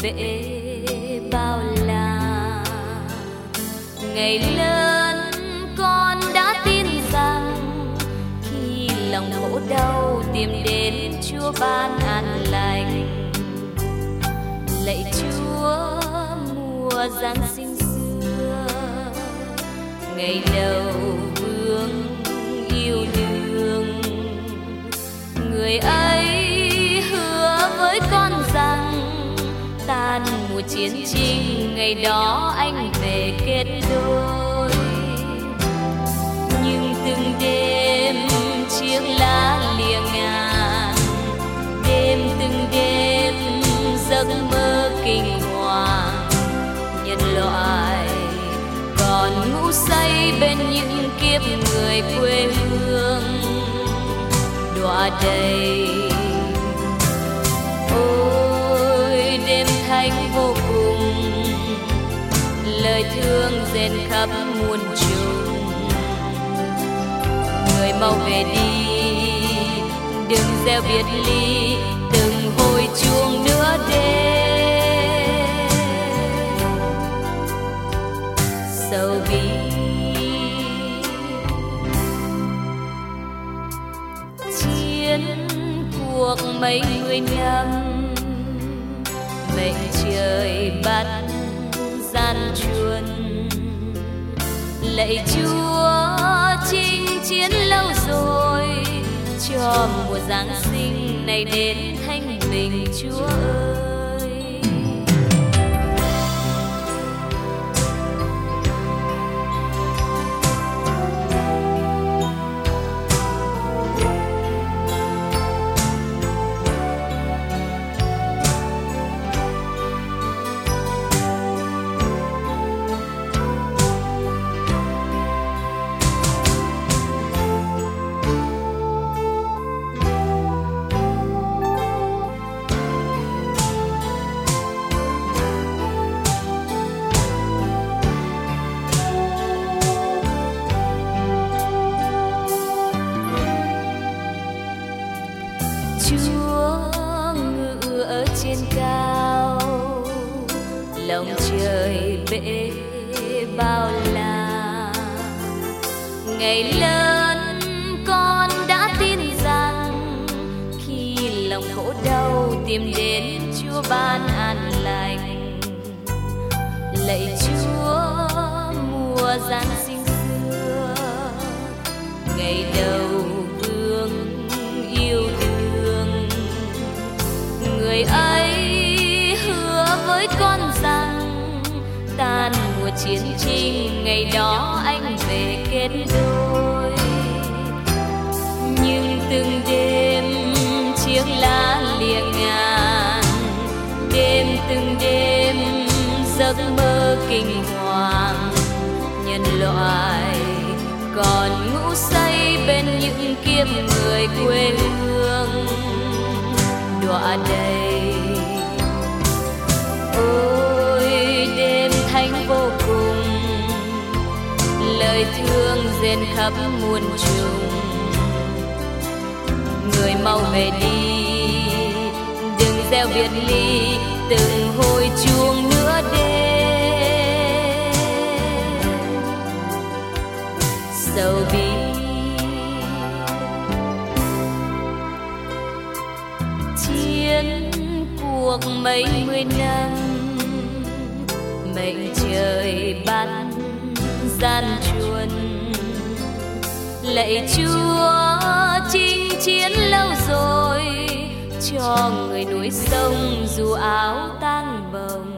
bể bao la. Ngày lớn con đã tin rằng khi lòng khổ đau tìm đến Chúa ban an lành. Lạy Chúa mùa Giáng sinh xưa, ngày đầu vương yêu đương, người ấy hứa với con rằng tan mùa chiến tranh ngày đó anh về kết đôi. Nhưng từng đêm chiếc lá lìa ngàn, từng đêm giấc mơ kinh hoàng, nhân loại còn ngủ say bên những kiếp người quê hương đọa đầy. Ôi đêm thanh vô cùng, lời thương rền khắp muôn trùng. Người mau về đi, đừng gieo biệt ly, từng hồi chuông nữa đêm. Sầu bi chiến cuộc mấy mươi năm, mệnh trời bắt gian truân. Lạy Chúa chinh chiến lâu rồi, cho mùa Giáng sinh này đến thanh bình Chúa ơi. Chúa ngự ở trên cao, lòng trời bể bao la. Ngày lớn con đã tin rằng khi lòng khổ đau tìm đến Chúa ban an lành. Lạy Chúa mùa Giáng sinh xưa, ngày đầu vương yêu đương, người ấy hứa với con rằng tan mùa chiến tranh ngày đó anh về kết đôi. Nhưng từng đêm chiếc lá lìa ngàn, từng đêm giấc mơ kinh hoàng, nhân loại còn ngủ say bên những kiếp người quê hương đọa đầy. Ôi đêm thanh vô cùng, lời thương rền khắp muôn trùng. Người mau về đi, đừng gieo biệt ly, từng hồi chuông nữa đêm. Sầu bi chiến cuộc mấy mươi năm, mệnh trời bắt gian truân. Lạy Chúa chinh chiến lâu rồi, cho người núi sông dù áo tang bồng.